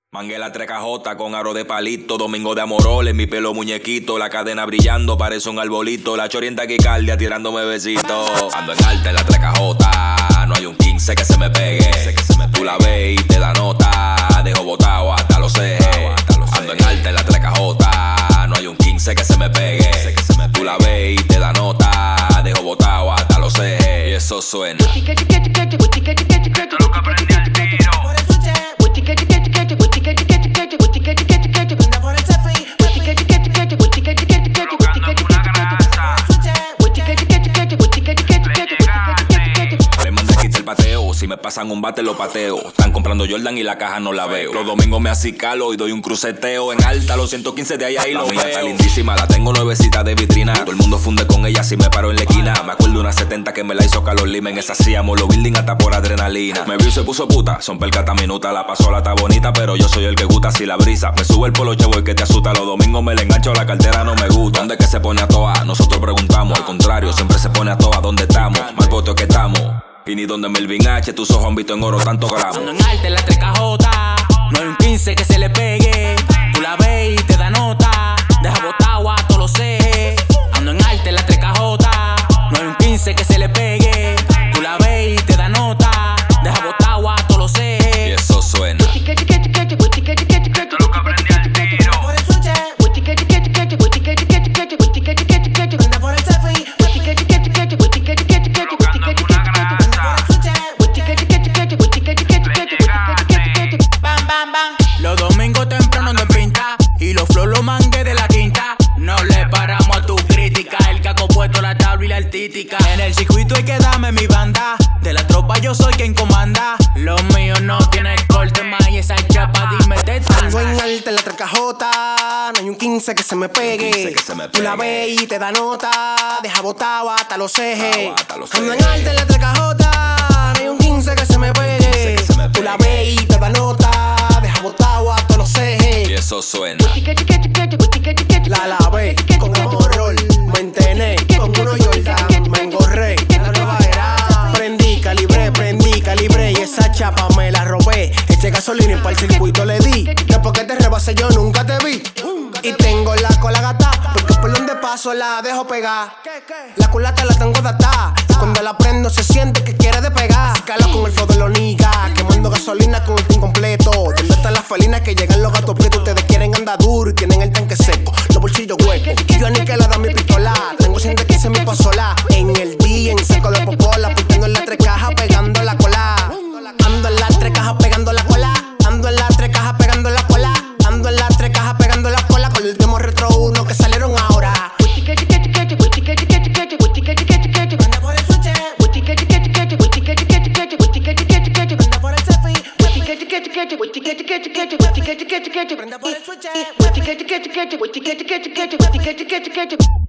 Manguela 3KJ con aro de palito, domingo de amoroles, mi pelo muñequito, la cadena brillando, parece un arbolito, la chorienta taquicardia tirándome besitos. Ando en alta en la 3KJ, no hay un 15 que se me pegue. Tú la ves y te da nota, dejo botado hasta los ejes. Ando en alta en la 3KJ, no hay un 15 que se me pegue. Tú la ves y te da nota, dejo botado hasta los ejes. Y eso suena. Esto es lo que aprendí al tiro. Si me pasan un bate lo pateo. Están comprando Jordan y la caja no la veo. Los domingos me acicalo y doy un cruceteo. En alta los 115 de allá y lo mía está lindísima. La tengo nuevecita de vitrina. Todo el mundo funde con ella si me paro en la esquina. Me acuerdo una 70 que me la hizo Carlos Lima. En esa hacíamos los building hasta por adrenalina. Me vio y se puso puta, son percata minuta. La pasola está bonita pero yo soy el que gusta si la brisa. Me sube el polo chevo el que te asusta. Los domingos me la engancho, la cartera no me gusta. ¿Dónde es que se pone a toa? Nosotros preguntamos. Al contrario, siempre se pone a toa. ¿Dónde estamos? Mal poto que estamos. Y ni donde Melvin H, tus ojos han visto en oro tanto gramos. Ando en alta en la 3KJ, no hay un 15 que se le pegue. Tú la ves y te da nota, deja botado a todos los ejes. Ando en alta en la 3KJ, no hay un 15 que se le pegue. Tú la ves y te da nota, deja botado a todos los ejes. Y eso suena. Esto es lo que aprendí al tiro. Los domingos temprano no pinta y los flow los mangué de la quinta. No le paramos a tu crítica, el caco puesto, la tabla y la artística. En el circuito hay que darme mi banda, de la tropa yo soy quien comanda. Los míos no tienen corte más y esa chapa dime te Ando en alta en la 3KJ, no hay un 15 que se me pegue. Tú la ves y te da nota, deja botado hasta los ejes. Ando en alta en la 3KJ, no hay un 15 que se me pegue. Tú la ves y te da nota, deja botado hasta los ejes. Y eso suena. La lavé con amor, me entené con uno Jordan, me engorré, la nueva era. Prendí calibré y esa chapa me la robé. Eché gasolina y para el circuito le di. Después que te rebasé yo nunca te vi. Y tengo la cola gata, porque por donde paso la dejo pegar. La culata la tengo datada, cuando la prendo se siente que quiere despegar. Calo con el flow de los niggas, quemando gasolina con el team completo. ¿Dónde están las felinas que llegan los gatos prietos? Ustedes quieren andar duro y tienen el tanque seco, los bolsillos huecos. Yo ni que le da mi pistola, tengo 115 en mi pasola. En el día en seco de popola, pintando en la 3KJ pegando la cola. Ando en la 3KJ pegando la cola, ando en la 3KJ pegando la cola, ando en la 3KJ pegando la cola con el último Retro 1 que salieron ahora. Prenda por el switch.